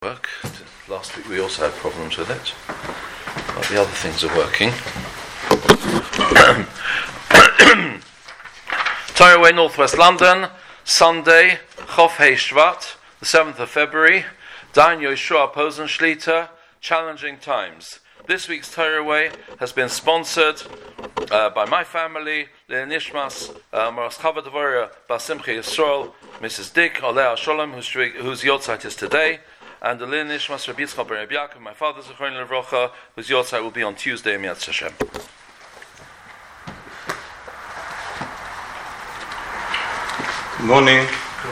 Work. Last week we also had problems with it, but the other things are working. Torah Northwest London, Sunday, Chof Hei Shvat, the 7th of February, Dain Yoshua Posenshlita, Challenging Times. This week's Torah has been sponsored by my family, Le'nishmas, Maras Chava Devorah, Basimcha Yisrael, Mrs. Dick, Olea Sholem, whose Yortzeit is today, and the Le'nishmas Rabbi Yitzchak ben Rabbi Yaakov, my father's Zechron Levrocha, whose Yortzeit will be on Tuesday, Miyat Hashem. Good morning.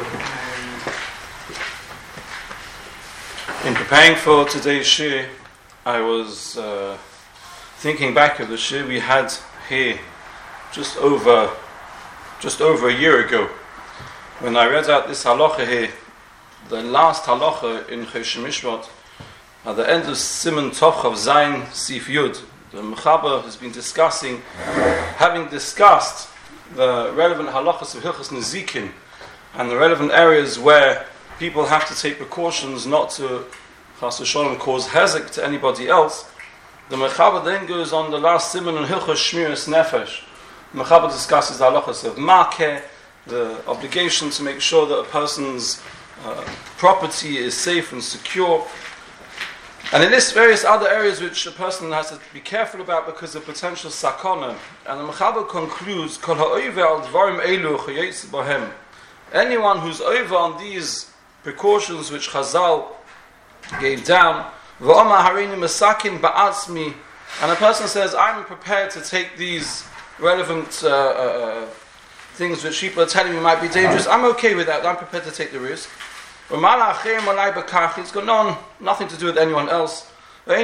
In preparing for today's shir, I was thinking back of the shir we had here just over a year ago, when I read out this halacha here, the last halacha in Choshen Mishpat, at the end of Siman Tov of Zayin Sif Yud. The Mechaber has been discussing, having discussed the relevant halachas of Hilchos Nezikin and the relevant areas where people have to take precautions not to Chas v'Sholom cause hezek to anybody else. The Mechaber then goes on the last Siman on Hilchos Shmiras Nefesh. The Mechaber discusses the halachas of Makeh, the obligation to make sure that a person's property is safe and secure. And in this various other areas which a person has to be careful about because of potential sakana. And the Mechaber concludes, Kol ha'oiver al dvarim elu chayetz bohem. Anyone who's over on these precautions which Chazal gave down, v'oma harini masakin ba'atzmi, and a person says, I'm prepared to take these relevant things which people are telling me might be dangerous, I'm okay with that, I'm prepared to take the risk. It's got nothing to do with anyone else. That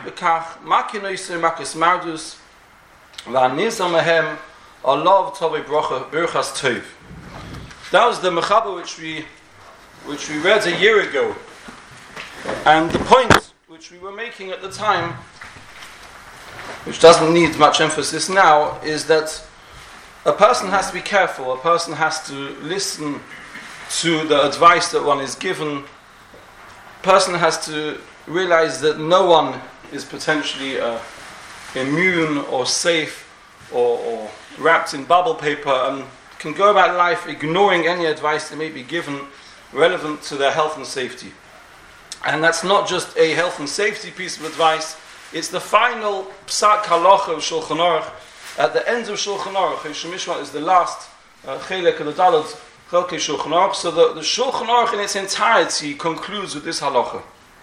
was the Mechaber which we read a year ago. And the point which we were making at the time, which doesn't need much emphasis now, is that a person has to be careful, a person has to listen to the advice that one is given. A person has to realize that no one is potentially immune or safe or wrapped in bubble paper and can go about life ignoring any advice that may be given relevant to their health and safety. And that's not just a health and safety piece of advice, it's the final psak halacha of Shulchan Aruch. At the end of Shulchan Aruch, Choshen Mishpat is the last chelek of the Daled Chelkei Shulchan Aruch, so the Shulchan Aruch in its entirety concludes with this halacha.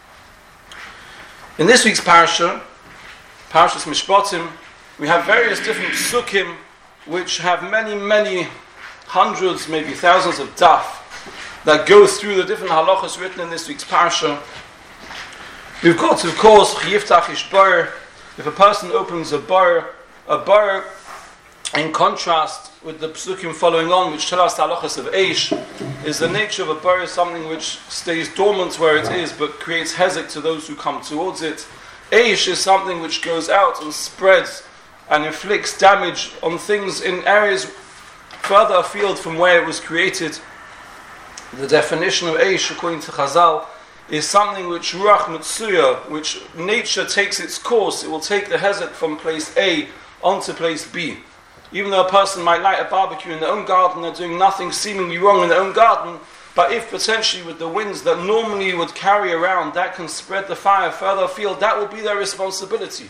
In this week's parasha, Parashas Mishpatim, we have various different psukim which have many hundreds, maybe thousands of daf that go through the different halachas written in this week's parasha. We've got, of course, Yiftach Ish Bar. If a person opens a bar, in contrast with the psukim following on, which tell us the halachas of Eish, is the nature of a bar something which stays dormant where it is, but creates hezek to those who come towards it. Eish is something which goes out and spreads and inflicts damage on things in areas further afield from where it was created. The definition of Eish, according to Chazal, is something which Ruach Mitsuya, which nature takes its course. It will take the hezek from place A onto place B. Even though a person might light a barbecue in their own garden, they're doing nothing seemingly wrong in their own garden, but if potentially with the winds that normally would carry around, that can spread the fire further afield, that will be their responsibility.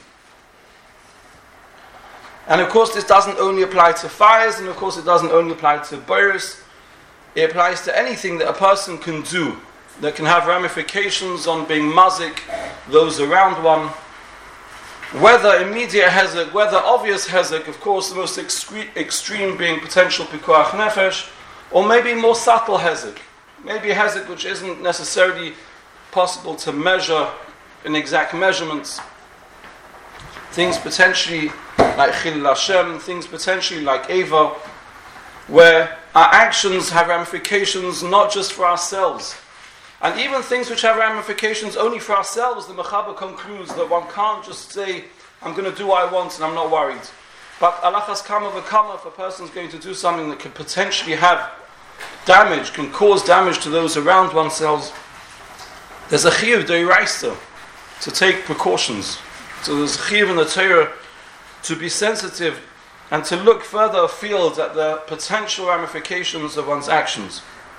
And of course this doesn't only apply to fires, and of course it doesn't only apply to burrs. It applies to anything that a person can do that can have ramifications on being mazik those around one. Whether immediate hezek, whether obvious hezek, of course the most extreme being potential pikuach nefesh, or maybe more subtle hezek. Maybe a hezek which isn't necessarily possible to measure in exact measurements. Things potentially like Chilul Hashem, things potentially like Eva, where our actions have ramifications not just for ourselves. And even things which have ramifications only for ourselves, the Mechaber concludes that one can't just say, I'm going to do what I want and I'm not worried. But alachas kama v'kama, if a person's going to do something that could potentially have damage, can cause damage to those around oneself, there's a chiyuv d'oraisa to take precautions. So there's a chiyuv in the Torah to be sensitive and to look further afield at the potential ramifications of one's actions.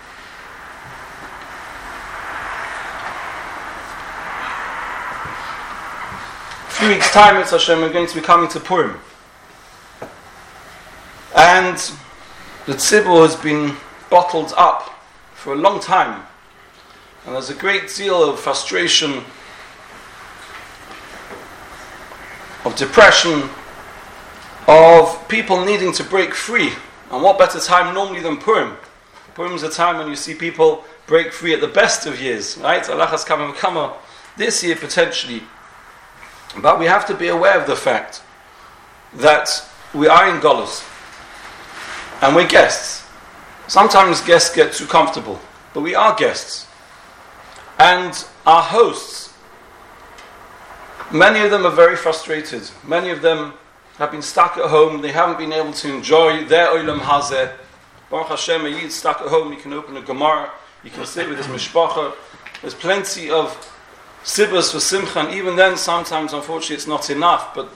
A few weeks' time, it's Hashem, we're going to be coming to Purim. And the tzibur has been bottled up for a long time. And there's a great deal of frustration, of depression, of people needing to break free. And what better time normally than Purim? Purim is a time when you see people break free at the best of years, right? Allah has come this year potentially. But we have to be aware of the fact that we are in Golus and we're guests. Sometimes guests get too comfortable, but we are guests. And our hosts, many of them are very frustrated. Many of them have been stuck at home. They haven't been able to enjoy their Olam Hazeh. Baruch Hashem, a Yid stuck at home, he can open a Gemara, he can sit with his mishpacha. There's plenty of sibas for simcha, and even then sometimes unfortunately it's not enough, but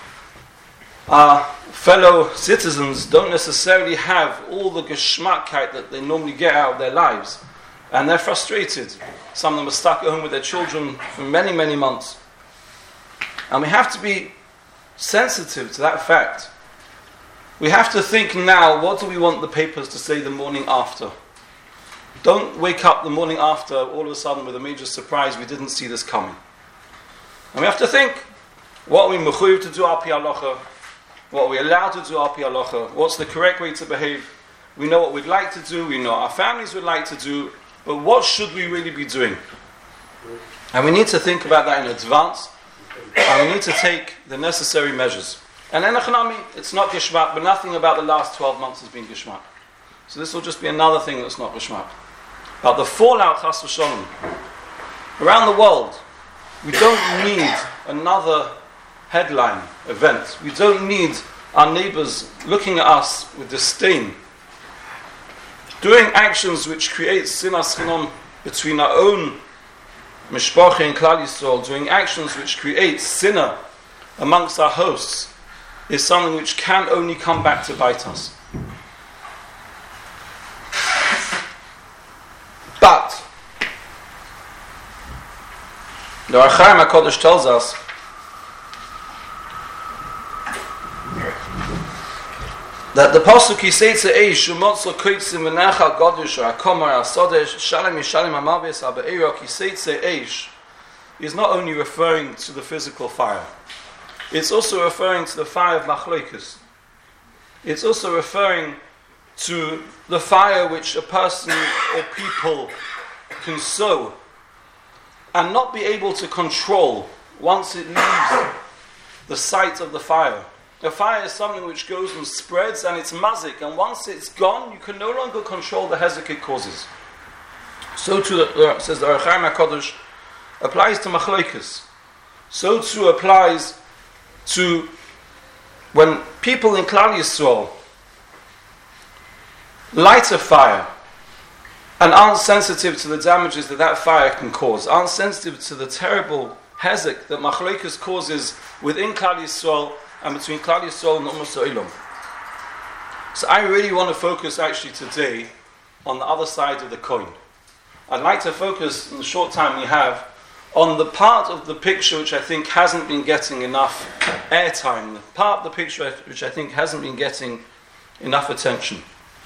our fellow citizens don't necessarily have all the geschmackheit that they normally get out of their lives, and they're frustrated. Some of them are stuck at home with their children for many, many months, and we have to be sensitive to that fact. We have to think now, what do we want the papers to say the morning after? Don't wake up the morning after all of a sudden with a major surprise, we didn't see this coming. And we have to think, what are we mechuyev to do al pi halacha? What are we allowed to do al pi halacha? What's the correct way to behave? We know what we'd like to do, we know what our families would like to do, but what should we really be doing? And we need to think about that in advance, and we need to take the necessary measures. And enochanami, it's not gishmak, but nothing about the last 12 months has been gishmak. So this will just be another thing that's not gishmak. But the fallout, chas v'shalom, around the world, we don't need another headline event. We don't need our neighbors looking at us with disdain, doing actions which create sinas chinam between our own mishpacha and Klal Yisrael, doing actions which create sinner amongst our hosts, is something which can only come back to bite us. But the Ohr HaChaim HaKadosh tells us that the pasuk Yiseitze Eish Umotzo Koitzim V'Nachal Godush HaKomar HaSodesh Shalem Yishalem HaMaves HaBe'erok Yiseitze Eish is not only referring to the physical fire, it's also referring to the fire of Machlokas. It's also referring to the fire which a person or people can sow and not be able to control once it leaves the site of the fire. The fire is something which goes and spreads, and it's mazik, and once it's gone, you can no longer control the hezek it causes. So too, says the Ohr HaChaim HaKadosh, applies to Machlokas. So too applies to when people in Klal Yisrael light a fire and aren't sensitive to the damages that that fire can cause, aren't sensitive to the terrible hezek that Machlokas causes within Klal Yisrael and between Klal Yisrael and Ummah Ha'olam. So I really want to focus actually today on the other side of the coin. I'd like to focus in the short time we have on the part of the picture which I think hasn't been getting enough airtime, the part of the picture which I think hasn't been getting enough attention.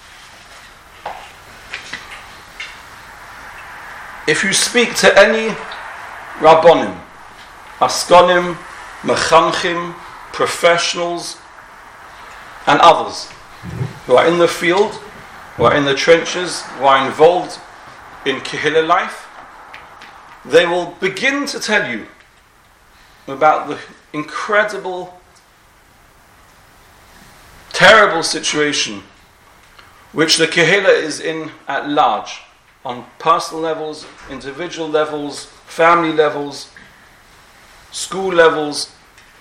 If you speak to any Rabbonim, Askonim, Mechanchim, professionals, and others who are in the field, who are in the trenches, who are involved in Kehillah life, they will begin to tell you about the incredible, terrible situation which the Kehillah is in at large, on personal levels, individual levels, family levels, school levels.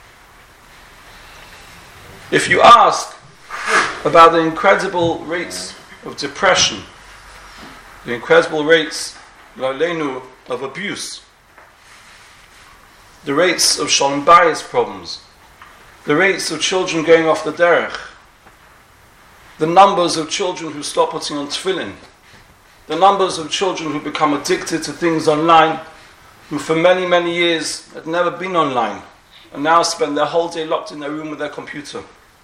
If you ask about the incredible rates of depression, the incredible rates Laleinu, of abuse, the rates of shalom bayis problems, the rates of children going off the derech, the numbers of children who stop putting on tefillin, the numbers of children who become addicted to things online, who for many, many years had never been online, and now spend their whole day locked in their room with their computer.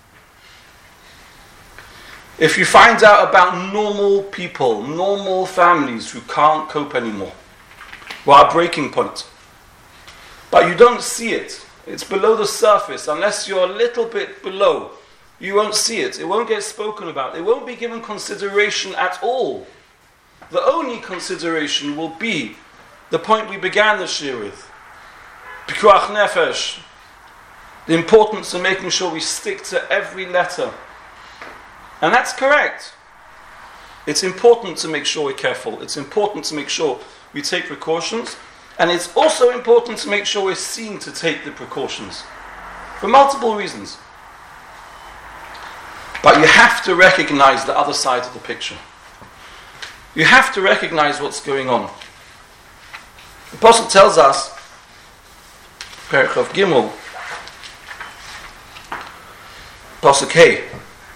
If you find out about normal people, normal families who can't cope anymore, who are at breaking point, but you don't see it, it's below the surface, unless you're a little bit below, you won't see it, it won't get spoken about, it won't be given consideration at all. The only consideration will be the point we began the shir with, Pikuach Nefesh, the importance of making sure we stick to every letter. And that's correct. It's important to make sure we're careful. It's important to make sure we take precautions. And it's also important to make sure we're seen to take the precautions. For multiple reasons. But you have to recognize the other side of the picture. You have to recognize what's going on. The Apostle tells us, Perek of Gimel, Pasuk Hey,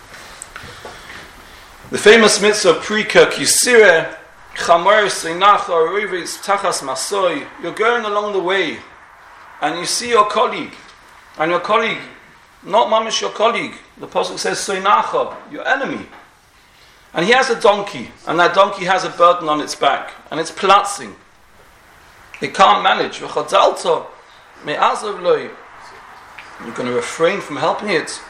the famous mitzvah Prika Kisire Chamor Seinacha Rivis Tachas Masoy. You're going along the way and you see your colleague, and your colleague, not mamish your colleague, the Apostle says Seinacha, your enemy, and he has a donkey, and that donkey has a burden on its back, and it's platzing. It can't manage. You're going to refrain from helping it.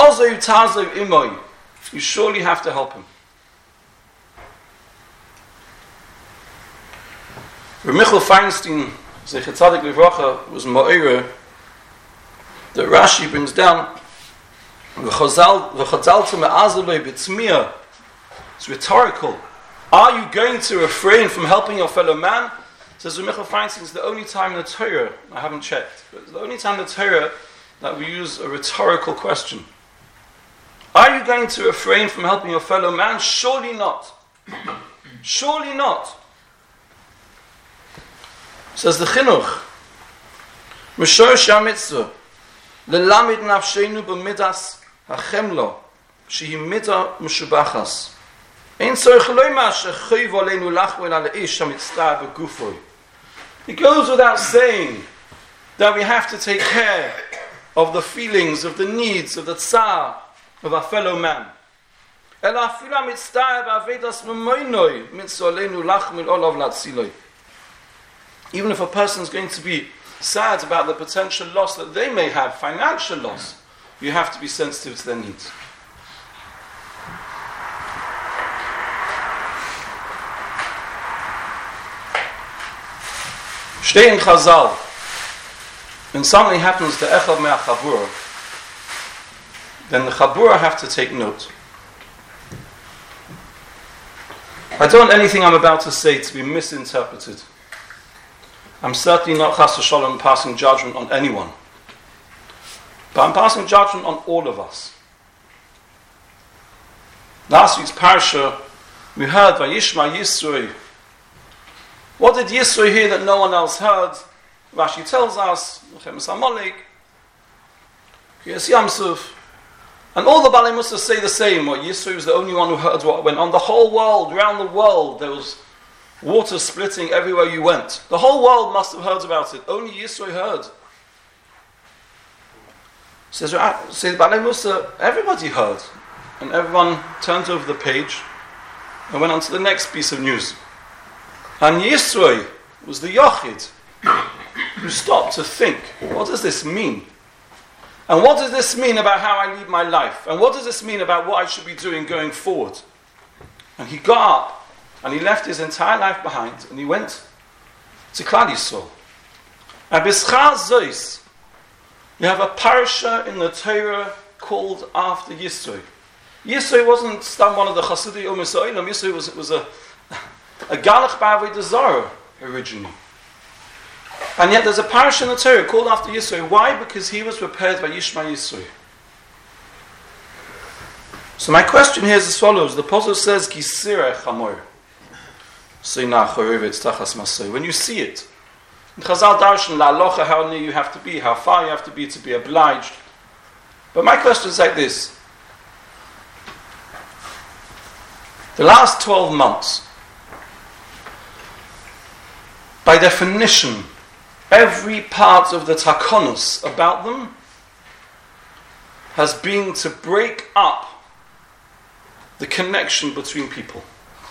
You surely have to help him. Reb Michal Feinstein, Zecher Tzadik Livracha, was Ma'ira, that Rashi brings down, it's rhetorical. Are you going to refrain from helping your fellow man? Says Reb Michal Feinstein, it's the only time in the Torah, I haven't checked, but it's the only time in the Torah that we use a rhetorical question. Are you going to refrain from helping your fellow man? Surely not. Surely not. Says the Chinuch, Mishorish HaMitzvah, Lelamid Nafsheinu B'midas HaChemlo, Shehi Midah Meshubachas. Ein tzorich loymar shechoyv aleinu lachmel al ish hamitztah b'gufoy. It goes without saying that we have to take care of the feelings, of the needs, of the tsar of our fellow man. Even if a person is going to be sad about the potential loss that they may have, financial loss, you have to be sensitive to their needs. Stay in Chazal. When something happens to Echad Me'ach Chabura, then the Chabura have to take note. I don't want anything I'm about to say to be misinterpreted. I'm certainly not Chas v'Sholom passing judgment on anyone. But I'm passing judgment on all of us. Last week's parasha, we heard Vayishma Yisroi. What did Yisroi hear that no one else heard? Rashi tells us, Chemes HaMolek, Kriyas Yamsuf, and all the Balei Musa say the same. What Yisroi was the only one who heard what went on. The whole world, around the world, there was water splitting everywhere you went. The whole world must have heard about it. Only Yisroi heard. Says the Balei Musa, everybody heard. And everyone turned over the page and went on to the next piece of news. And Yisroi was the Yochid who stopped to think, what does this mean? And what does this mean about how I lead my life? And what does this mean about what I should be doing going forward? And he got up and he left his entire life behind and he went to Klal Yisrael. And B'schar Zois, you have a parasha in the Torah called after Yisroi. Yisroi wasn't one of the Chassidim Umis Ha'olam. Yisroi was a Galach Ba'avei Zara originally. And yet there's a parasha in the Torah called after Yisroi. Why? Because he was prepared by Yishma Yisroi. So my question here is as follows. The Apostle says, Kisireh Chamor. When you see it, in Chazal Darshan, la'alocha, how near you have to be, how far you have to be obliged. But my question is like this. The last 12 months, by definition, every part of the takonos about them has been to break up the connection between people.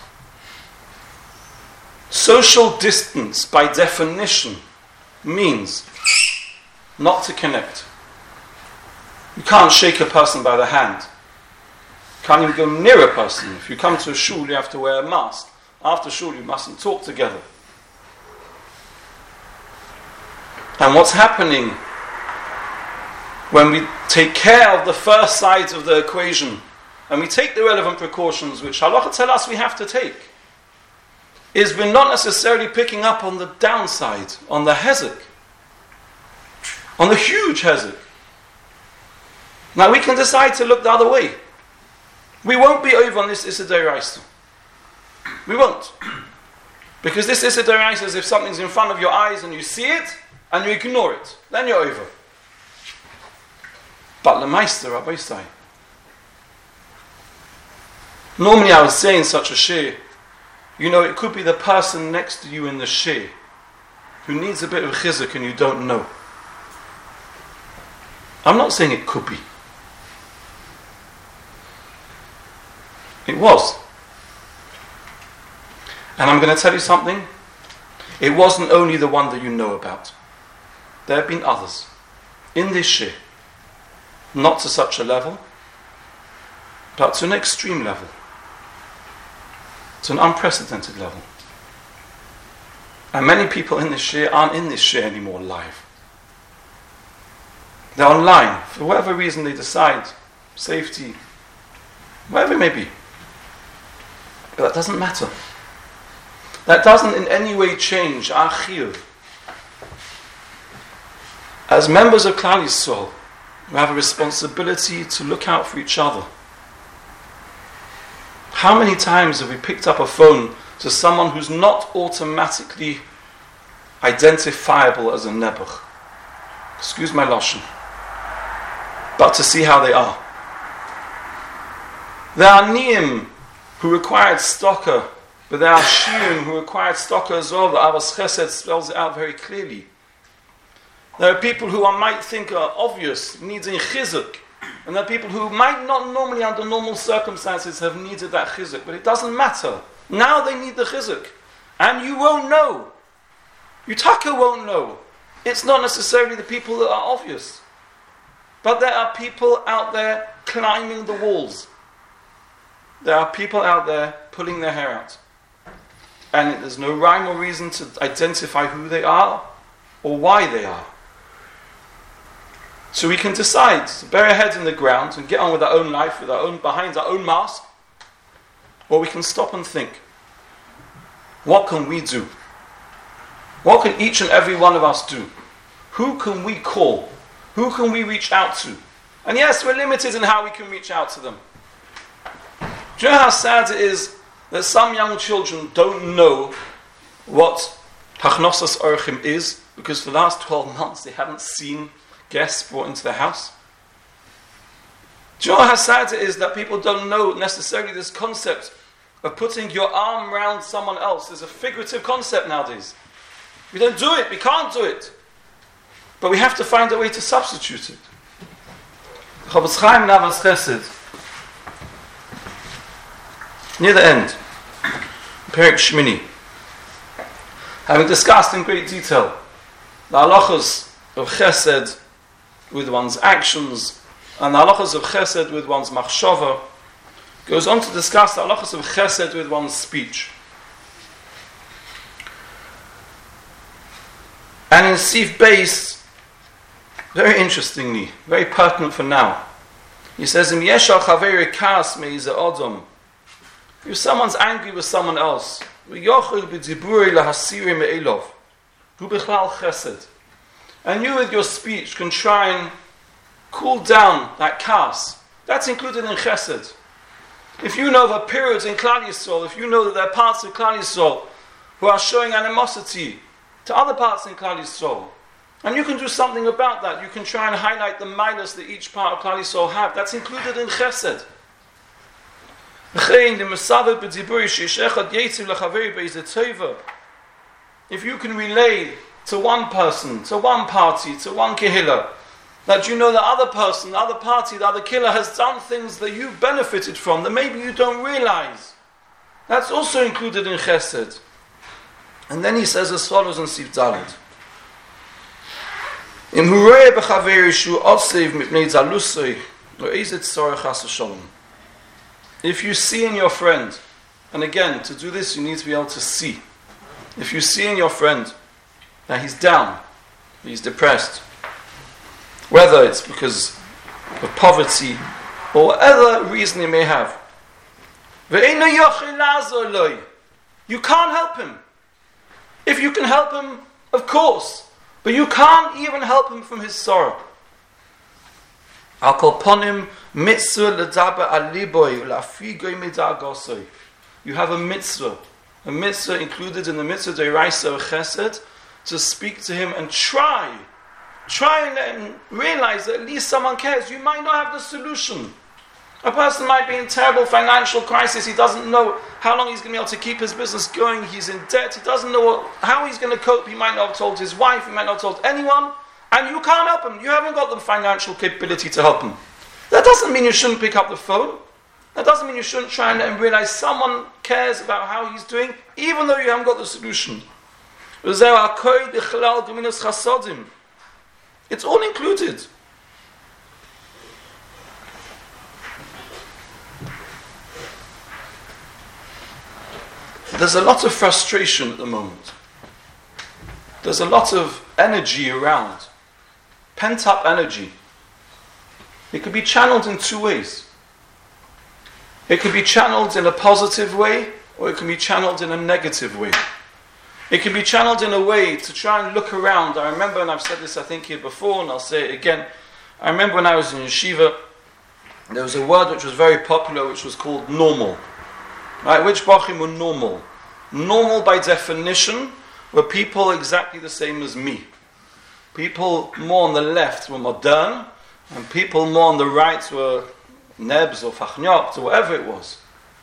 Social distance, by definition, means not to connect. You can't shake a person by the hand. You can't even go near a person. If you come to a shul, you have to wear a mask. After shul, you mustn't talk together. And what's happening when we take care of the first side of the equation and we take the relevant precautions, which halacha tell us we have to take, is we're not necessarily picking up on the downside, on the hezek, on the huge hezek. Now we can decide to look the other way. We won't be over on this Issa D'Oraisa. We won't. Because this Issa D'Oraisa is if something's in front of your eyes and you see it and you ignore it, then you're over. But L'Meister, Rabbi Say, normally I would say in such a shir, it could be the person next to you in the shir who needs a bit of chizuk and you don't know. I'm not saying it could be. It was. And I'm going to tell you something. It wasn't only the one that you know about. There have been others in this shir, not to such a level, but to an extreme level, to an unprecedented level. And many people in this shir aren't in this shir anymore live. They're online. For whatever reason they decide, safety, whatever it may be. But that doesn't matter. That doesn't in any way change our chiyuv. As members of Klal Yisrael, we have a responsibility to look out for each other. How many times have we picked up a phone to someone who's not automatically identifiable as a nebuch? Excuse my lashon. But to see how they are. There are niyim who required stocker, but there are shirim who required stocker as well. The Avos Chesed spells it out very clearly. There are people who I might think are obvious, needing chizuk, and there are people who might not normally under normal circumstances have needed that chizuk, but it doesn't matter. Now they need the chizuk. And you won't know. Yutaka won't know. It's not necessarily the people that are obvious. But there are people out there climbing the walls. There are people out there pulling their hair out. And there's no rhyme or reason to identify who they are or why they are. So we can decide to bury our heads in the ground and get on with our own life, behind our own mask, or we can stop and think, what can we do? What can each and every one of us do? Who can we call? Who can we reach out to? And yes, we're limited in how we can reach out to them. Do you know how sad it is that some young children don't know what Hachnosas Orchim is, because for the last 12 months they haven't seen guests brought into their house? Do you know how sad it is that people don't know necessarily this concept of putting your arm around someone else? It's a figurative concept nowadays. We don't do it, we can't do it. But we have to find a way to substitute it. Chofetz Chaim Navas Chesed, near the end, Perek Shmini, having discussed in great detail the halachas of Chesed with one's actions and the halachas of Chesed with one's machshava, goes on to discuss the halachas of Chesed with one's speech. And in Sif Beis, very interestingly, very pertinent for now, he says, if someone's angry with someone else, and you with your speech can try and cool down that kas, that's included in chesed. If you know the periods in Klal Yisrael, if you know that there are parts of Klal Yisrael who are showing animosity to other parts in Klal Yisrael. And you can do something about that. You can try and highlight the milas that each part of Klal Yisrael have. That's included in Chesed. If you can relay to one person, to one party, to one kehillah, that you know the other person, the other party, the other kehillah has done things that you benefited from that maybe you don't realize. That's also included in Chesed. And then he says as follows in Sif Dalet. If you see in your friend, and again, to do this you need to be able to see. If you see in your friend that he's down, he's depressed, whether it's because of poverty or whatever reason he may have, you can't help him. If you can help him, of course, but you can't even help him from his sorrow. You have a mitzvah included in the mitzvah deiraisa of Chesed, to speak to him and try and let him realize that at least someone cares. You might not have the solution. A person might be in terrible financial crisis. He doesn't know how long he's going to be able to keep his business going. He's in debt. He doesn't know how he's going to cope. He might not have told his wife. He might not have told anyone. And you can't help him. You haven't got the financial capability to help him. That doesn't mean you shouldn't pick up the phone. That doesn't mean you shouldn't try and let him realize someone cares about how he's doing, even though you haven't got the solution. It's all included. There's a lot of frustration at the moment. There's a lot of energy around. Pent-up energy. It could be channeled in two ways. It could be channeled in a positive way, or it can be channeled in a negative way. It can be channeled in a way to try and look around. I remember, and I've said this I think here before, and I'll say it again. I remember when I was in yeshiva, there was a word which was very popular, which was called normal. Right? Which bachim were normal? Normal by definition were people exactly the same as me. People more on the left were modern, and people more on the right were nebs or fachnyot or whatever it was.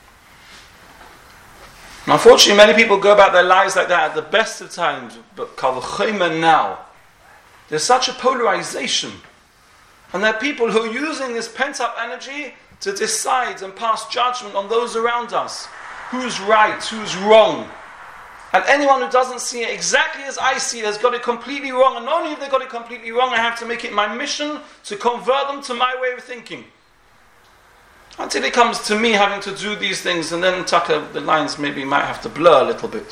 And unfortunately, many people go about their lives like that at the best of times, but kal v'chomer now. There's such a polarization. And there are people who are using this pent-up energy to decide and pass judgment on those around us. Who's right, who's wrong. And anyone who doesn't see it exactly as I see it has got it completely wrong. And not only have they got it completely wrong, I have to make it my mission to convert them to my way of thinking. Until it comes to me having to do these things, and then the lines maybe might have to blur a little bit.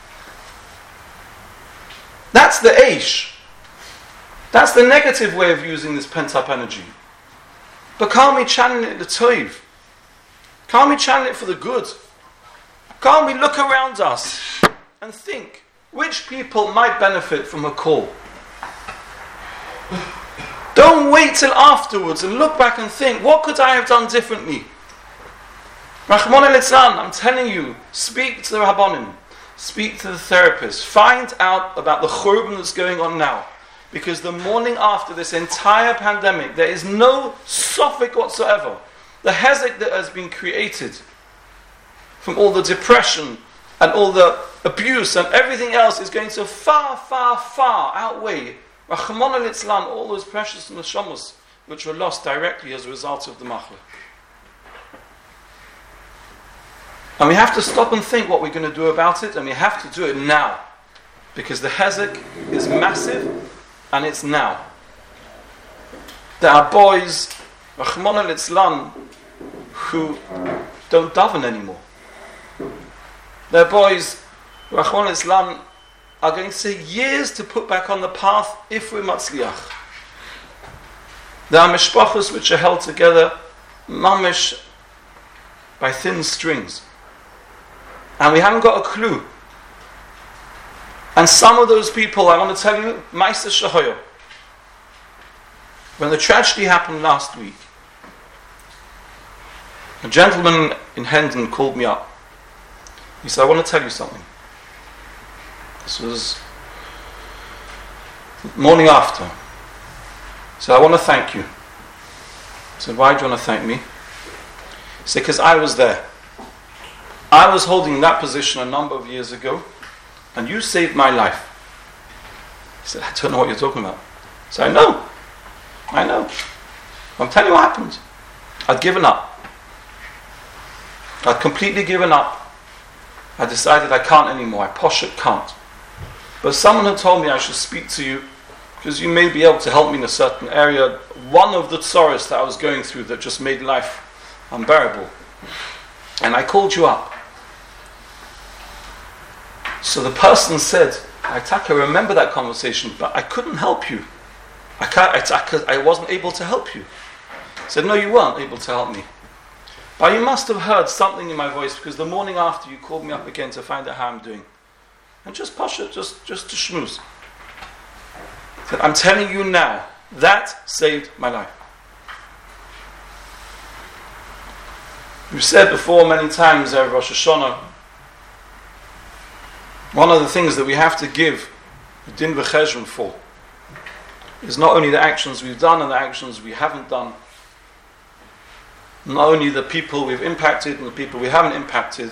That's the eish. That's the negative way of using this pent-up energy. But can't we channel it the toiv? Can't we channel it for the good? Can't we look around us and think which people might benefit from a call? Don't wait till afterwards and look back and think, what could I have done differently? Rachmana litzlan, I'm telling you, speak to the Rabbanim, speak to the therapist, find out about the churban that's going on now. Because the morning after this entire pandemic, there is no suffix whatsoever. The hezek that has been created from all the depression and all the abuse and everything else is going to far, far, far outweigh Rachmana litzlan, all those precious neshamos which were lost directly as a result of the machla. And we have to stop and think what we're going to do about it, and we have to do it now. Because the hezek is massive, and it's now. There are boys, Rachmana litzlan, who don't daven anymore. There are boys, Rachmana litzlan, are going to take years to put back on the path if we're matzliach. There are mishpachos which are held together, mamish, by thin strings. And we haven't got a clue. And some of those people, I want to tell you, Ma'aseh Shahoyo. When the tragedy happened last week, a gentleman in Hendon called me up. He said, I want to tell you something. This was the morning after. He said, I want to thank you. I said, why do you want to thank me? He said, because I was there. I was holding that position a number of years ago, and you saved my life. He said, I don't know what you're talking about. I said, I know. I'm telling you what happened. I'd given up. I'd completely given up. I decided I can't anymore. I poshut can't. But someone had told me I should speak to you because you may be able to help me in a certain area. One of the tsorahs that I was going through that just made life unbearable. And I called you up. So the person said, I remember that conversation, but I couldn't help you. I wasn't able to help you. I said, no, you weren't able to help me. But you must have heard something in my voice because the morning after you called me up again to find out how I'm doing. And just push it, just to schmooze. I said, I'm telling you now, that saved my life. We've said before many times over Rosh Hashanah, one of the things that we have to give the din v'cheshbon for is not only the actions we've done and the actions we haven't done, not only the people we've impacted and the people we haven't impacted,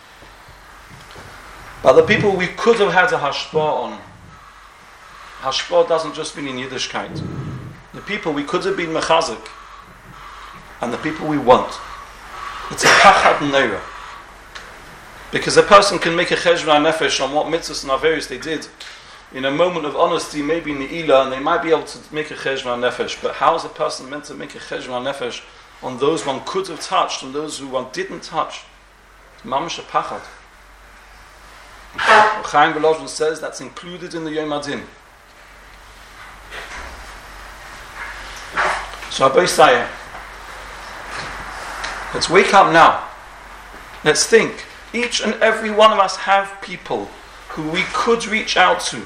but the people we could have had a hashpah on. Hashpah doesn't just mean in Yiddishkeit. The people we could have been mechazik and the people we want. It's a pachad neira. Because a person can make a cheshbon nefesh on what mitzvahs and averos they did in a moment of honesty, maybe ne'ilah, and they might be able to make a cheshbon nefesh. But how is a person meant to make a cheshbon nefesh on those one could have touched and those who one didn't touch? Mamash a pachad. Chaim Volozhin says that's included in the Yom Adin. So Abba Yisrael, let's wake up now. Let's think. Each and every one of us have people who we could reach out to.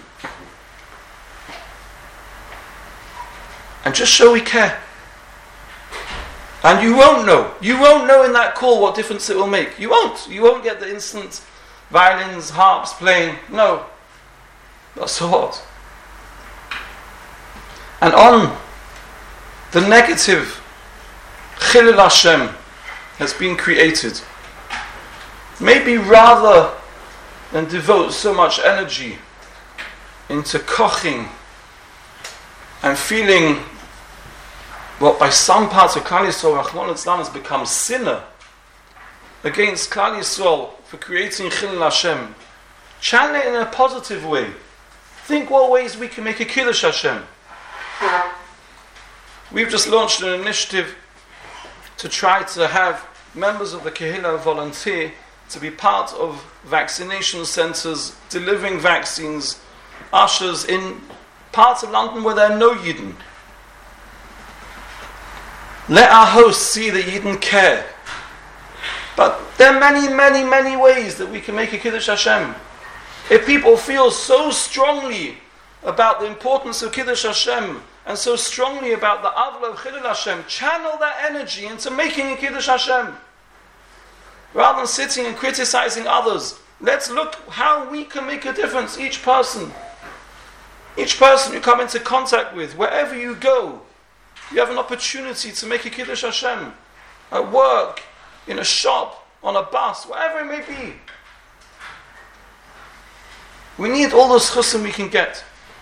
And just show we care. And you won't know. You won't know in that call what difference it will make. You won't. You won't get the instant violins, harps playing. No. But so what? And on the negative, Chilul Hashem has been created. Maybe rather than devote so much energy into koching and feeling what by some parts of Klal Yisrael, Rachmana litzlan, has become sinner against Klal Yisrael for creating Chilul Hashem, channel it in a positive way. Think what ways we can make a Kiddush Hashem. We've just launched an initiative to try to have members of the Kehillah volunteer to be part of vaccination centres, delivering vaccines, ushers in parts of London where there are no Yidden. Let our hosts see that Yidden care. But there are many, many, many ways that we can make a Kiddush Hashem. If people feel so strongly about the importance of Kiddush Hashem and so strongly about the Avla of Chilul Hashem, channel that energy into making a Kiddush Hashem. Rather than sitting and criticizing others, let's look how we can make a difference. Each person you come into contact with, wherever you go, you have an opportunity to make a Kiddush Hashem. At work, in a shop, on a bus, wherever it may be. We need all those chusim we can get.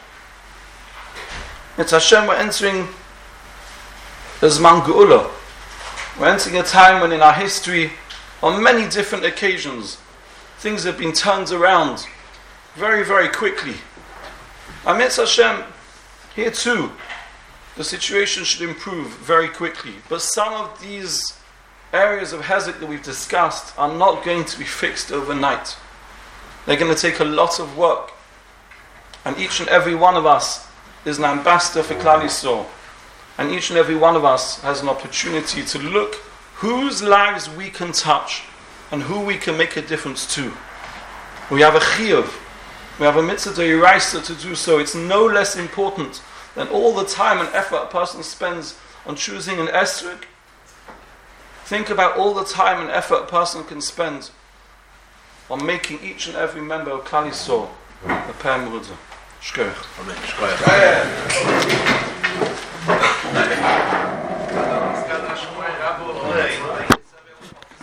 It's Hashem, we're entering the Zman Geula. We're entering a time when in our history, on many different occasions, things have been turned around very, very quickly. Amidst Hashem, here too, the situation should improve very quickly. But some of these areas of hezek that we've discussed are not going to be fixed overnight. They're going to take a lot of work. And each and every one of us is an ambassador for Klal Yisrael. And each and every one of us has an opportunity to look whose lives we can touch and who we can make a difference to. We have a chiyuv, we have a mitzvah d'oraisa to do so. It's no less important than all the time and effort a person spends on choosing an esrog. Think about all the time and effort a person can spend on making each and every member of Klal Yisrael The Pam Woods. Shkoyach. Amen.